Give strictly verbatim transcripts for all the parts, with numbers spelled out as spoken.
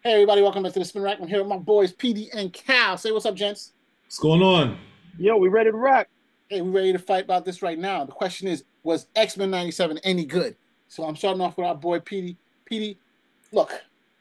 Hey everybody, welcome back to the Spin Rack. I'm here with my boys P D and Cal. Say what's up, gents. What's going on? Yo, we ready to rock? Hey, we're ready to fight about this right now. The question is, was X-Men ninety-seven any good? So I'm starting off with our boy P D. P D, look,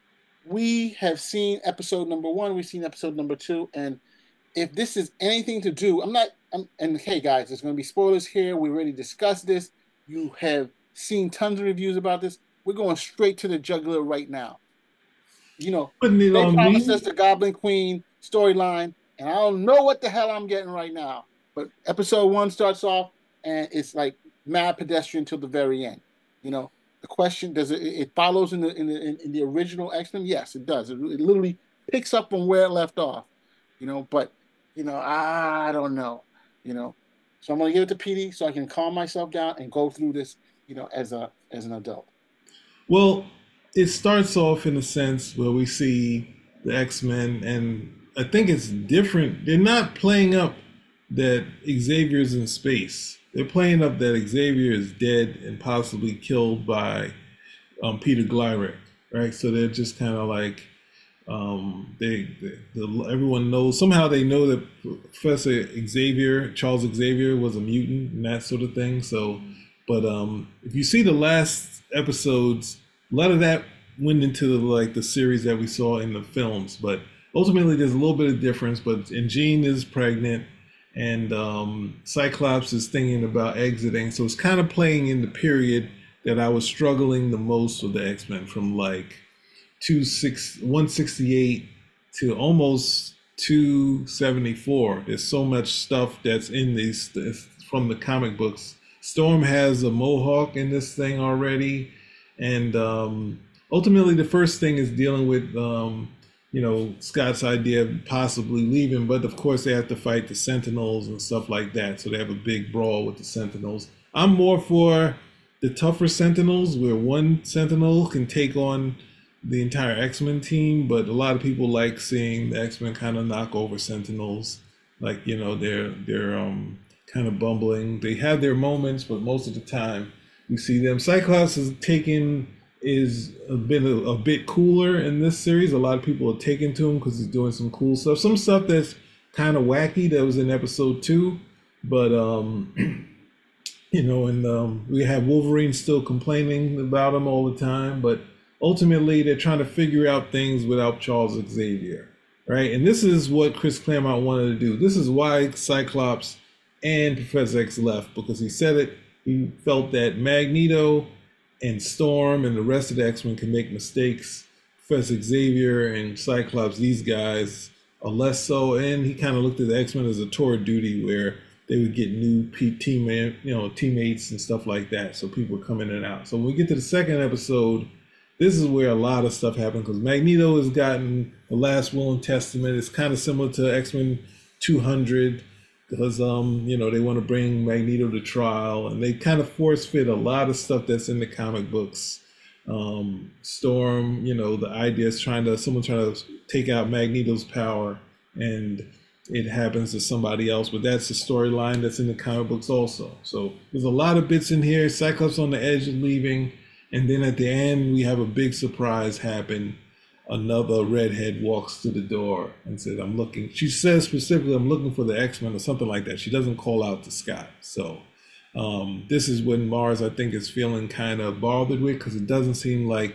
we have seen episode number one, we've seen episode number two, and if this is anything to do, I'm not, I'm, and hey guys, there's going to be spoilers here. We already discussed this. You have seen tons of reviews about this. We're going straight to the jugular right now. You know, Putting it they on promised me. us the Goblin Queen storyline, and I don't know what the hell I'm getting right now. But episode one starts off, and it's like mad pedestrian till the very end. You know, the question does it? It follows in the in the in the original X-Men. Yes, it does. It, it literally picks up from where it left off. You know, but you know, I don't know. You know, so I'm gonna give it to P D so I can calm myself down and go through this. You know, as a as an adult. Well, it starts off in a sense where we see the X-Men, and I think it's different. They're not playing up that Xavier's in space. They're playing up that Xavier is dead and possibly killed by um, Peter Glyrek, right? So they're just kind of like um, they, they the, everyone knows somehow they know that Professor Xavier, Charles Xavier, was a mutant and that sort of thing. So, but um, if you see the last episodes, a lot of that went into the, like the series that we saw in the films, but ultimately there's a little bit of difference. But and Jean is pregnant, and um, Cyclops is thinking about exiting, so it's kind of playing in the period that I was struggling the most with the X-Men, from like two six one sixty eight to almost two seventy four. There's so much stuff that's in these from the comic books. Storm has a mohawk in this thing already. And um, ultimately, the first thing is dealing with, um, you know, Scott's idea of possibly leaving. But of course, they have to fight the Sentinels and stuff like that. So they have a big brawl with the Sentinels. I'm more for the tougher Sentinels, where one Sentinel can take on the entire X-Men team. But a lot of people like seeing the X-Men kind of knock over Sentinels. Like, you know, they're they're um, kind of bumbling. They have their moments, but most of the time, we see them. Cyclops is taken is been a, a bit cooler in this series. A lot of people are taken to him because he's doing some cool stuff. Some stuff that's kind of wacky that was in episode two, but um, you know, and um, we have Wolverine still complaining about him all the time. But ultimately, they're trying to figure out things without Charles Xavier, right? And this is what Chris Claremont wanted to do. This is why Cyclops and Professor X left, because he said it. He felt that Magneto and Storm and the rest of the X-Men can make mistakes. Professor Xavier and Cyclops, these guys are less so. And he kind of looked at the X-Men as a tour of duty, where they would get new team, you know, teammates and stuff like that. So people come in and out. So when we get to the second episode, this is where a lot of stuff happened, because Magneto has gotten the last will and testament. It's kind of similar to X-Men two hundred. Because um, you know, they want to bring Magneto to trial, and they kind of force fit a lot of stuff that's in the comic books. Um, Storm, you know, the idea is trying to someone trying to take out Magneto's power, and it happens to somebody else. But that's the storyline that's in the comic books also. So there's a lot of bits in here. Cyclops on the edge of leaving, and then at the end we have a big surprise happen. Another redhead walks to the door and says, I'm looking. She says specifically, I'm looking for the X-Men or something like that. She doesn't call out to Scott. So um, this is when Mars, I think, is feeling kind of bothered with, because it doesn't seem like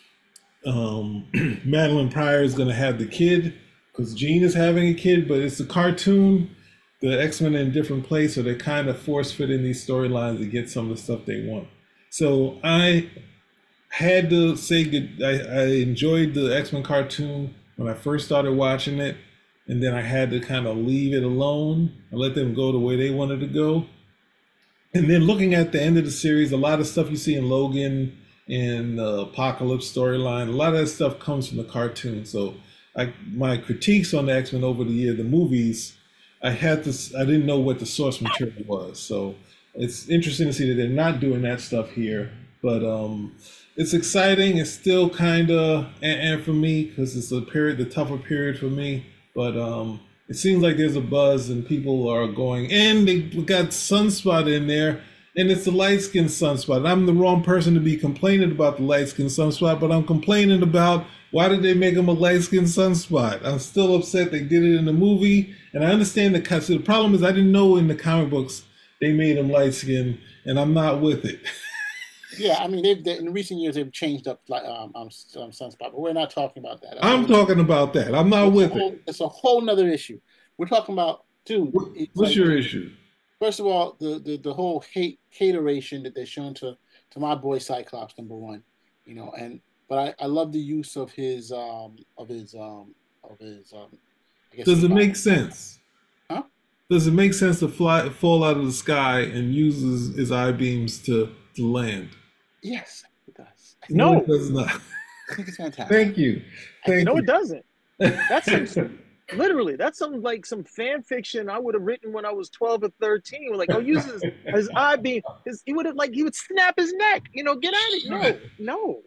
um, Madeline Pryor is going to have the kid, because Jean is having a kid, but it's a cartoon. The X-Men are in a different place, so they're kind of force fitting these storylines to get some of the stuff they want. So I had to say good. I, I enjoyed the X-Men cartoon when I first started watching it, and then I had to kind of leave it alone and let them go the way they wanted to go. And then looking at the end of the series, a lot of stuff you see in Logan and the Apocalypse storyline, a lot of that stuff comes from the cartoon. So I, my critiques on the X-Men over the year, the movies, I had to, I didn't know what the source material was. So it's interesting to see that they're not doing that stuff here, but um, it's exciting. It's still kind of and, and for me, because it's a period, the tougher period for me. But um, it seems like there's a buzz and people are going. And they got Sunspot in there, and it's a light skinned Sunspot. I'm the wrong person to be complaining about the light skinned Sunspot, but I'm complaining about Why did they make him a light skinned sunspot? I'm still upset they did it in the movie, and I understand the so the problem is I didn't know in the comic books they made him light skinned, and I'm not with it. Yeah, I mean, they've they, in recent years they've changed up like um, um, um Sunspot, but we're not talking about that. That's I'm talking about that. I'm not with whole, it. It's a whole nother issue. We're talking about, dude. What, It's what's like, your issue? first of all, the the, the whole hate hateration that they're showing to to my boy Cyclops, number one, you know, and but I, I love the use of his um of his um of his um I guess Does his it body. make sense? Huh? Does it make sense to fly fall out of the sky and use his, his eye beams to to land? Yes, it does. No, it No, does not. I think it's fantastic. Thank you. Thank no, you. it doesn't. That's some, literally, that's some like some fan fiction I would have written when I was twelve or thirteen. Like, oh, use his, his eye beam. His, he would have like he would snap his neck. You know, get out of it. No, no.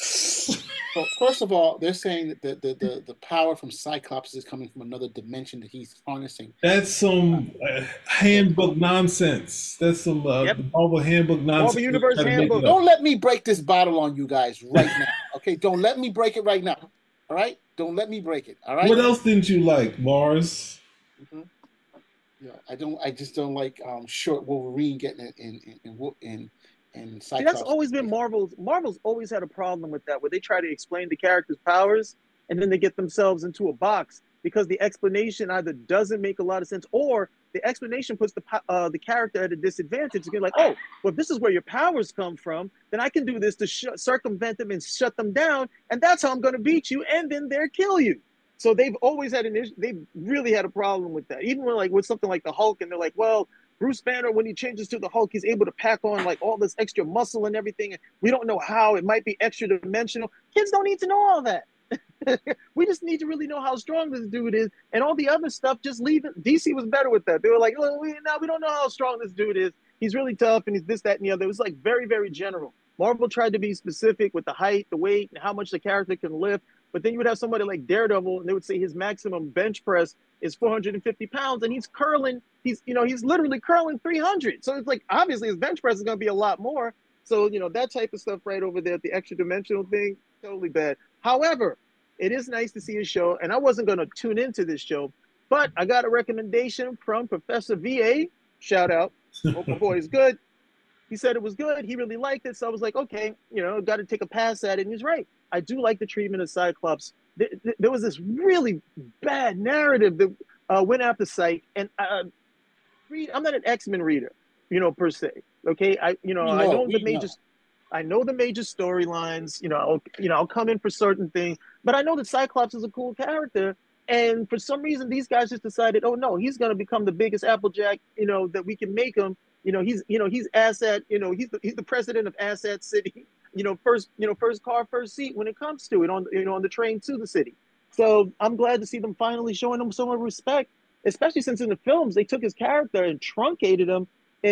Well, first of all, they're saying that the, the, the, the power from Cyclops is coming from another dimension that he's harnessing. That's some uh, handbook nonsense. That's some uh, Yep. Marvel handbook nonsense. Marvel Universe Try to make handbook. it up. Don't let me break this bottle on you guys right now. Okay, don't let me break it right now. All right, don't let me break it. All right. What else didn't you like, Mars? Mm-hmm. Yeah, I don't. I just don't like um, short Wolverine getting it in in in, in, in See, Cyclops. that's always been Marvel's. Marvel's always had a problem with that, where they try to explain the character's powers and then they get themselves into a box because the explanation either doesn't make a lot of sense or the explanation puts the uh, the character at a disadvantage. You're like, oh, well, if this is where your powers come from, then I can do this to sh- circumvent them and shut them down, and that's how I'm going to beat you, and then they'll kill you. So they've always had an issue. They've really had a problem with that. Even when like with something like the Hulk, and they're like, well, Bruce Banner, when he changes to the Hulk, he's able to pack on like all this extra muscle and everything. And we don't know how. It might be extra dimensional. Kids don't need to know all that. We just need to really know how strong this dude is, and all the other stuff, just leave it. D C was better with that. They were like, oh, we, no, we don't know how strong this dude is. He's really tough, and he's this, that, and the other. It was like very, very general. Marvel tried to be specific with the height, the weight, and how much the character can lift. But then you would have somebody like Daredevil, and they would say his maximum bench press is four hundred fifty pounds, and he's curling. He's, you know, he's literally curling three hundred. So it's like, obviously his bench press is going to be a lot more. So, you know, that type of stuff right over there, the extra dimensional thing, totally bad. However, it is nice to see a show, and I wasn't going to tune into this show, but I got a recommendation from Professor V A. Shout out. Hope my boy is good. He said it was good. He really liked it. So I was like, okay, you know, got to take a pass at it. And he's right. I do like the treatment of Cyclops. There was this really bad narrative that uh, went after Cyc, and uh, read. I'm not an X-Men reader, you know, per se. Okay, I, you know, We I know, know we the major, know. I know the major storylines. You know, I'll, you know, I'll come in for certain things, but I know that Cyclops is a cool character. And for some reason, these guys just decided, oh no, he's going to become the biggest Applejack, you know, that we can make him. You know, he's, you know, he's asset. You know, he's the, he's the president of Asset City. You know, first, you know, first car, first seat when it comes to it on, you know, on the train to the city. So I'm glad to see them finally showing him some respect, especially since in the films they took his character and truncated him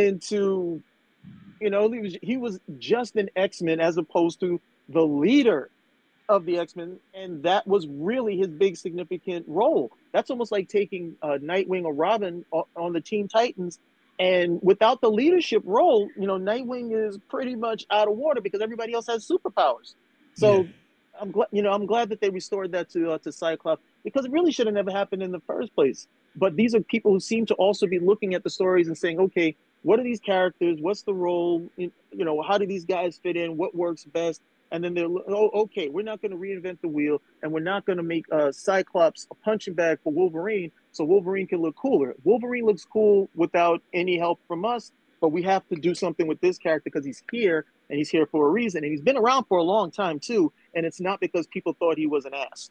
into, you know, he was he was just an X-Men as opposed to the leader of the X-Men, and that was really his big significant role. That's almost like taking uh, Nightwing or Robin on the Teen Titans, and without the leadership role, you know, Nightwing is pretty much out of water because everybody else has superpowers. So yeah. I'm glad, you know, I'm glad that they restored that to uh, to Cyclops, because it really should have never happened in the first place. But these are people who seem to also be looking at the stories and saying, okay, what are these characters? What's the role? You know, how do these guys fit in? What works best? And then they're, oh, okay, we're not going to reinvent the wheel, and we're not going to make uh, Cyclops a punching bag for Wolverine so Wolverine can look cooler. Wolverine looks cool without any help from us, but we have to do something with this character because he's here, and he's here for a reason. And he's been around for a long time, too, and it's not because people thought he was an ass.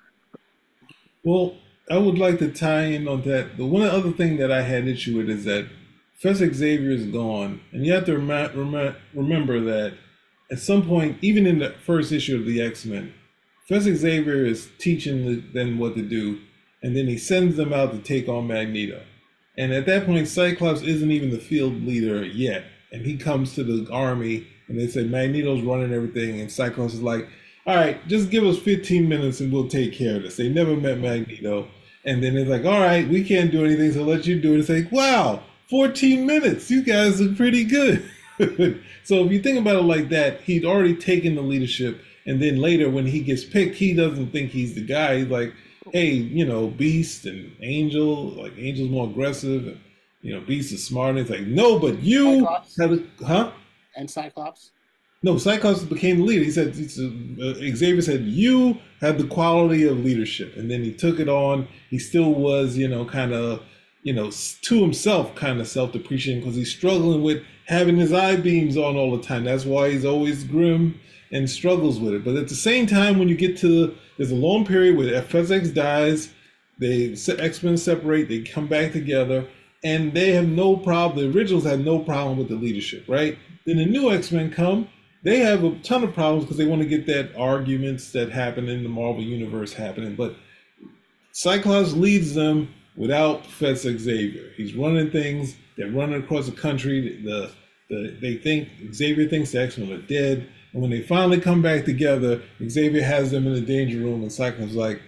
Well, I would like to tie in on that. The one other thing that I had issue with is that Professor Xavier is gone, and you have to rem- rem- remember that at some point, even in the first issue of the X-Men, Professor Xavier is teaching them what to do, and then he sends them out to take on Magneto. And at that point, Cyclops isn't even the field leader yet, and he comes to the army, and they say Magneto's running everything, and Cyclops is like, all right, just give us fifteen minutes and we'll take care of this. They never met Magneto. And then it's like, all right, we can't do anything, so let you do it. It's like, wow, fourteen minutes. You guys are pretty good. So if you think about it like that, he'd already taken the leadership And then later when he gets picked, he doesn't think he's the guy. He's like, hey, you know, Beast and Angel, like Angel's more aggressive, and you know, Beast is smart. And it's like, no, but you Cyclops. have a, huh? And Cyclops. No, Cyclops became the leader. He said, uh, Xavier said, you have the quality of leadership. And then he took it on. He still was, you know, kind of, you know, to himself, kind of self-depreciating because he's struggling with having his eye beams on all the time. That's why he's always grim and struggles with it. But at the same time, when you get to, there's a long period where Professor X dies, they X-Men separate, they come back together, and they have no problem. The originals had no problem with the leadership, right? Then the new X-Men come. They have a ton of problems because they want to get that arguments that happen in the Marvel Universe happening. But Cyclops leads them without Professor Xavier. He's running things. They're running across the country. The, the They think, Xavier thinks the X-Men are dead. And when they finally come back together, Xavier has them in the danger room. And Cyclops is like,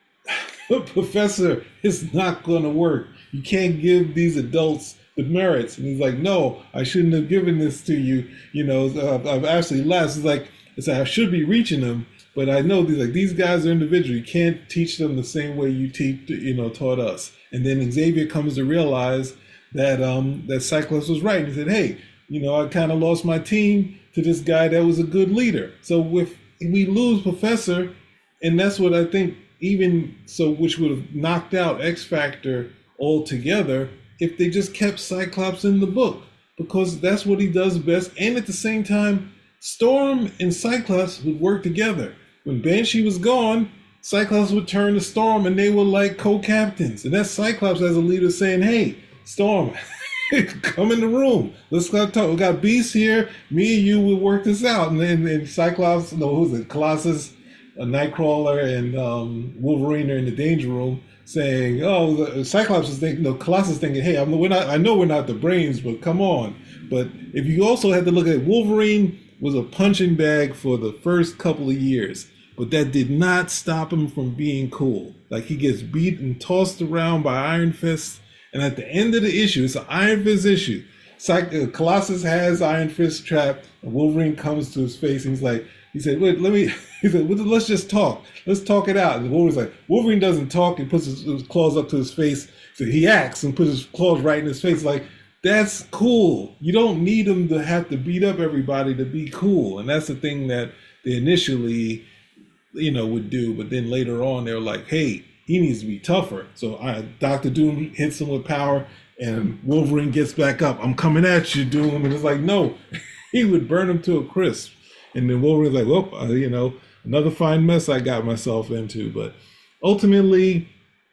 Professor, it's not going to work. You can't give these adults the merits. And he's like, no, I shouldn't have given this to you. You know, I've, I've actually left. It's like, it's like I should be reaching them, but I know these like these guys are individual. You can't teach them the same way you teach, you know, taught us. And then Xavier comes to realize that um that Cyclops was right. He said, hey, you know, I kind of lost my team to this guy that was a good leader. So if we lose Professor, and that's what I think, even so, which would have knocked out X Factor altogether if they just kept Cyclops in the book, because that's what he does best. And at the same time, Storm and Cyclops would work together. When Banshee was gone, Cyclops would turn to Storm and they were like co-captains. And that's Cyclops as a leader saying, hey, Storm, come in the room. Let's go talk. We got Beast here. Me and you will work this out. And then and Cyclops, no, who's it? Colossus, a Nightcrawler, and um, Wolverine are in the danger room, saying, "Oh, the Cyclops is thinking, no, Colossus thinking, hey, I'm, we're not. I know we're not the brains, but come on." But if you also had to look at it, Wolverine was a punching bag for the first couple of years, but that did not stop him from being cool. Like he gets beat and tossed around by Iron Fist, and at the end of the issue, it's an Iron Fist issue. Cy- Colossus has Iron Fist trapped, and Wolverine comes to his face, and he's like, he said, "Wait, let me." He said, well, let's just talk. Let's talk it out. And Wolverine's like, Wolverine doesn't talk. He puts his, his claws up to his face. So he acts and puts his claws right in his face. Like, that's cool. You don't need him to have to beat up everybody to be cool. And that's the thing that they initially, you know, would do. But then later on, they're like, hey, he needs to be tougher. So uh, Doctor Doom hits him with power and Wolverine gets back up. I'm coming at you, Doom. And it's like, no, he would burn him to a crisp. And then Wolverine's like, well, uh, you know, another fine mess I got myself into. But ultimately,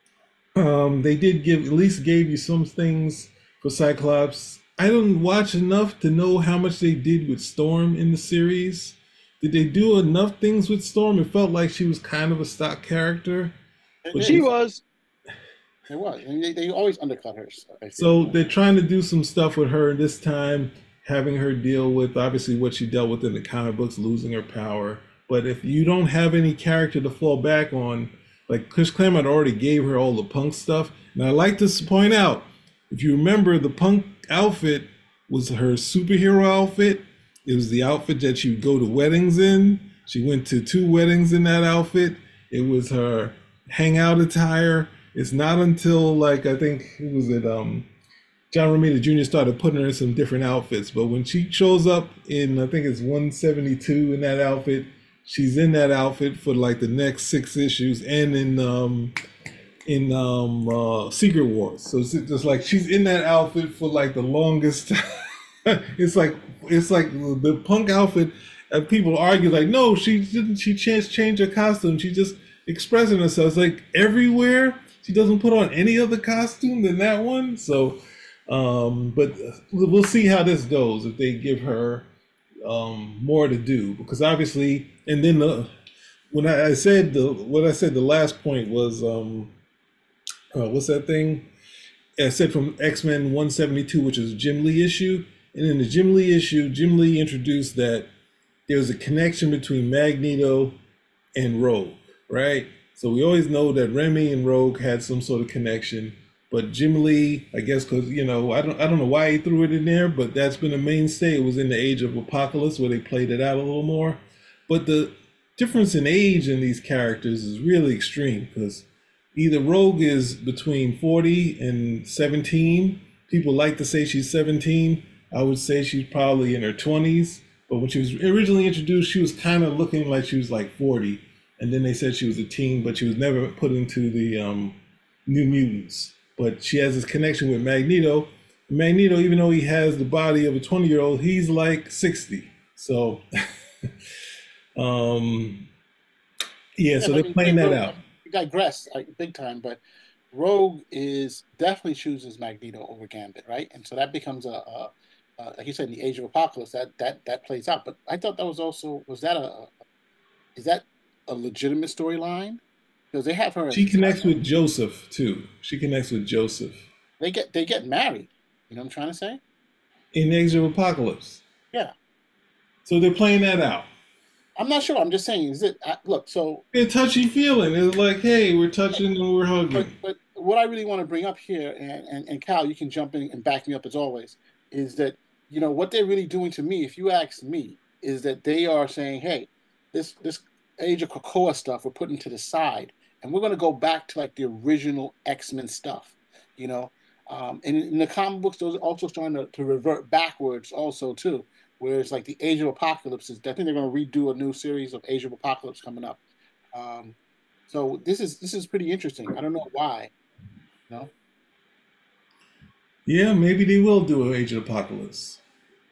um, they did give, at least gave you some things for Cyclops. I didn't watch enough to know how much they did with Storm in the series. Did they do enough things with Storm? It felt like she was kind of a stock character. But she was. It was. And they, they always undercut her. So they're trying to do some stuff with her this time, having her deal with obviously what she dealt with in the comic books, losing her power. But if you don't have any character to fall back on, like Chris Claremont already gave her all the punk stuff. And I like to point out, if you remember, the punk outfit was her superhero outfit. It was the outfit that she would go to weddings in. She went to two weddings in that outfit. It was her hangout attire. It's not until like, I think, who was it? Um, John Romita Junior started putting her in some different outfits. But when she shows up in, I think it's one seventy-two in that outfit, she's in that outfit for like the next six issues, and in um, in um, uh, Secret Wars. So it's just like she's in that outfit for like the longest. it's like it's like the punk outfit. Uh, people argue like, no, she didn't. She changed change her costume. She just expressing herself. It's like everywhere she doesn't put on any other costume than that one. So, um, but we'll see how this goes if they give her um, more to do, because obviously. And then the, when I, I said the what I said the last point was um, uh, what's that thing? I said from X-Men one seventy-two, which is a Jim Lee issue. And in the Jim Lee issue, Jim Lee introduced that there's a connection between Magneto and Rogue, right? So we always know that Remy and Rogue had some sort of connection. But Jim Lee, I guess, because you know, I don't I don't know why he threw it in there, but that's been a mainstay. It was in the Age of Apocalypse where they played it out a little more. But the difference in age in these characters is really extreme because either Rogue is between forty and seventeen. People like to say she's seventeen. I would say she's probably in her twenties. But when she was originally introduced, she was kind of looking like she was like forty. And then they said she was a teen, but she was never put into the um, New Mutants. But she has this connection with Magneto. Magneto, even though he has the body of a twenty-year-old, he's like sixty. So, um, yeah, Yeah, so but they're I mean, playing they that go- out. we digress like, big time, but Rogue is definitely chooses Magneto over Gambit, right? And so that becomes a, a, a like you said, in the Age of Apocalypse, that that that plays out. But I thought that was also was that a, a is that a legitimate storyline? Because they have her as She a connects cousin. with Joseph too. She connects with Joseph They get they get married. You know what I'm trying to say? in Age of Apocalypse. Yeah, So they're playing that out. I'm not sure. I'm just saying. Is it uh, look? So, It's touchy feeling. It's like, hey, we're touching and we're but hugging. but what I really want to bring up here, and, and and Cal, you can jump in and back me up as always, is that you know what they're really doing to me. If you ask me, is that they are saying, hey, this this Age of Krakoa stuff we're putting to the side, and we're going to go back to like the original X-Men stuff. You know, um, and in the comic books, those are also starting to, to revert backwards also too. Whereas like the Age of Apocalypse is, I think they're going to redo a new series of Age of Apocalypse coming up. Um, so this is this is pretty interesting. I don't know why. No, Yeah, maybe they will do an Age of Apocalypse.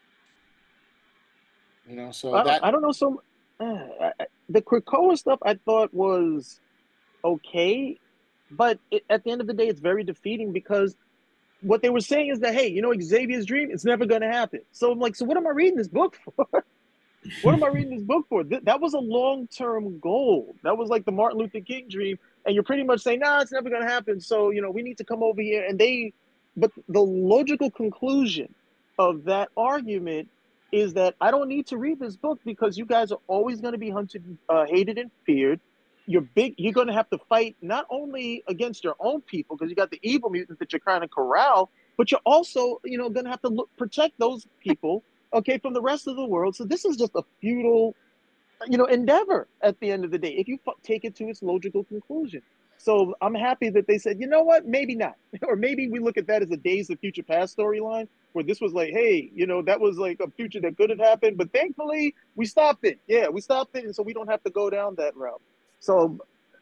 you know. So I don't, that I don't know. So uh, I- I- the Krakoa stuff I thought was okay, but it, at the end of the day, it's very defeating because what they were saying is that, hey, you know, Xavier's dream, it's never going to happen. So I'm like, so what am I reading this book for? What am I reading this book for? Th- that was a long-term goal. That was like the Martin Luther King dream, and you're pretty much saying, nah, it's never going to happen. So you know, we need to come over here, and they. But the logical conclusion of that argument is that I don't need to read this book because you guys are always going to be hunted, uh, hated, and feared. You're big. You're going to have to fight not only against your own people because you got the evil mutants that you're trying to corral, but you're also, you know, going to have to look, protect those people, okay, from the rest of the world. So this is just a futile, you know, endeavor at the end of the day if you f- take it to its logical conclusion. So I'm happy that they said, you know what, maybe not, or maybe we look at that as a Days of Future Past storyline where this was like, hey, you know, that was like a future that could have happened, but thankfully we stopped it. Yeah, we stopped it, and so we don't have to go down that route. So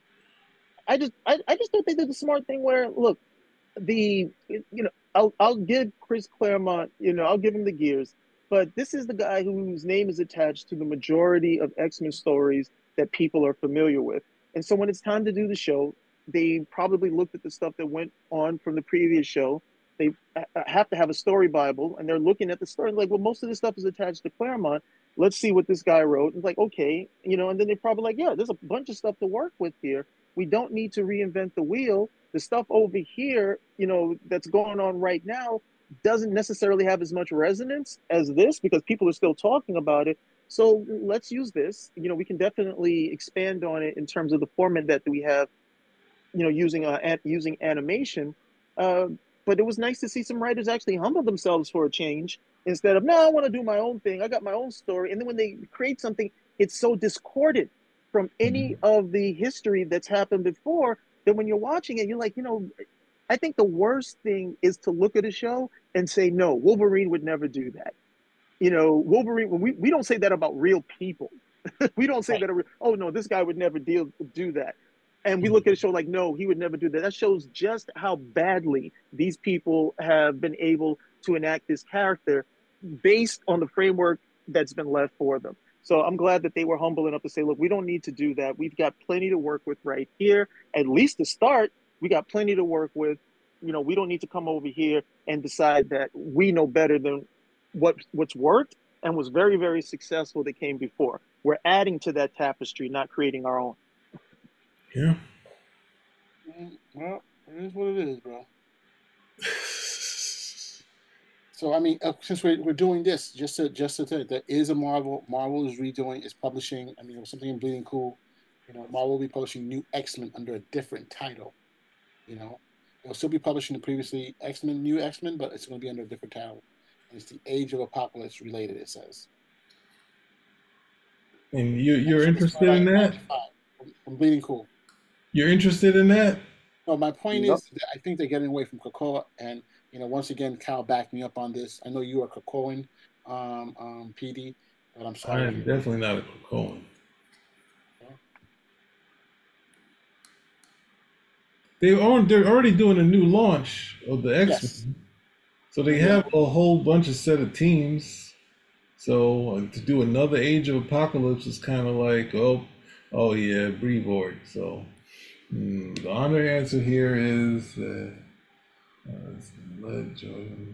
I just, I, I just think they did the smart thing where, look, the you know I'll I'll give Chris Claremont, you know, I'll give him the gears, but this is the guy whose name is attached to the majority of X-Men stories that people are familiar with. And so when it's time to do the show, they probably looked at the stuff that went on from the previous show. They have to have a story Bible, and they're looking at the story like, well, most of this stuff is attached to Claremont. Let's see what this guy wrote. And it's like, okay, you know, and then they're probably like, yeah, there's a bunch of stuff to work with here. We don't need to reinvent the wheel. The stuff over here, you know, that's going on right now doesn't necessarily have as much resonance as this because people are still talking about it. So let's use this. You know, we can definitely expand on it in terms of the format that we have, you know, using uh, an, using animation. Uh, but it was nice to see some writers actually humble themselves for a change instead of, no, I want to do my own thing. I got my own story. And then when they create something, it's so discordant from any of the history that's happened before that when you're watching it, you're like, you know, I think the worst thing is to look at a show and say, no, Wolverine would never do that. You know, Wolverine, we, we don't say that about real people. We don't say right. that, oh, no, this guy would never deal do that. And we look at a show like, no, he would never do that. That shows just how badly these people have been able to enact this character based on the framework that's been left for them. So I'm glad that they were humble enough to say, look, we don't need to do that. We've got plenty to work with right here. At least to start, we got plenty to work with. You know, we don't need to come over here and decide that we know better than what what's worked and was very, very successful that came before. We're adding to that tapestry, not creating our own. Yeah. Mm, well, it is what it is, bro. So I mean, uh, since we're, we're doing this, just to just to say, there is a Marvel. Marvel is redoing, is publishing. I mean, it was something in Bleeding Cool. You know, Marvel will be publishing new X Men under a different title. You know, it'll still be publishing the previously X Men, new X Men, but it's going to be under a different title. And it's the Age of Apocalypse related. It says. And you you're Should interested start out in at that? ninety-five from, from Bleeding Cool. You're interested in that? No, my point Yep. is, that I think they're getting away from Krakoa, and you know, once again, Cal backed me up on this. I know you are Krakoan, um, um, P D, but I'm sorry. I'm definitely not a Krakoan. They are they're already doing a new launch of the X-Men. Yes. So they Yeah. have a whole bunch of set of teams. So uh, to do another Age of Apocalypse is kind of like, oh, oh yeah, Brevoort. So mm, the honor answer here is uh, uh, Led Jordan.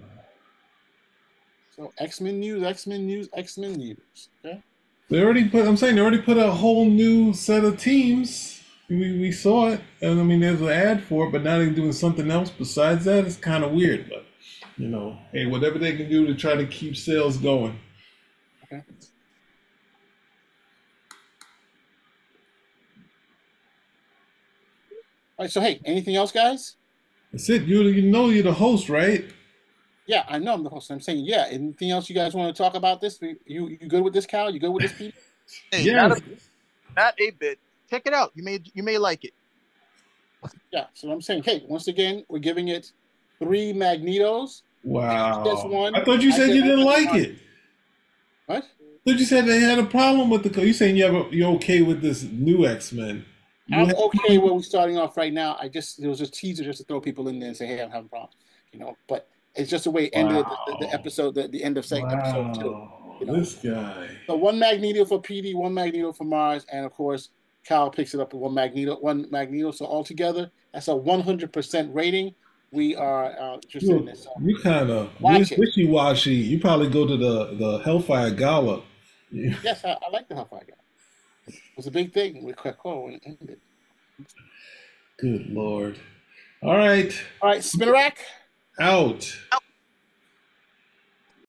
So X-Men news, X-Men news, X-Men news. Okay. They already put. I'm saying they already put a whole new set of teams. We, we saw it, and I mean, there's an ad for it, but now they're doing something else besides that. It's kind of weird, but you know, hey, whatever they can do to try to keep sales going. Okay. All right. So hey, anything else, guys? That's it. You you know you're the host, right? Yeah, I know I'm the host. I'm saying, yeah. Anything else you guys want to talk about this? You you good with this, Cal? You good with this, Pete? Hey, Yes. not a not a bit. Check it out. You may you may like it. Yeah. So I'm saying, hey, once again, we're giving it three Magnetos. Wow. Just one. I thought you I said said you didn't open like heart. it. What? I thought you said they had a problem with the. co- You saying you have a, you're okay with this new X-Men? You I'm have- okay where we're starting off right now. I just it was a teaser just to throw people in there and say, hey, I'm having problems, you know. But it's just the way it ended the, the, the Wow. episode, the, the end of second episode two. Wow. You know. This guy. So one Magneto for P D, one Magneto for Mars, and of course Cal picks it up with one Magneto, one Magneto. So altogether, that's a one hundred percent rating. We are uh, interested in You, this. So you kind of watch it. wishy-washy. You probably go to the, the Hellfire Gala. You- Yes, I, I like the Hellfire guy. It was a big thing with Krakoa when it ended. Good Lord. All right. All right, Spinnerack. Out. Out.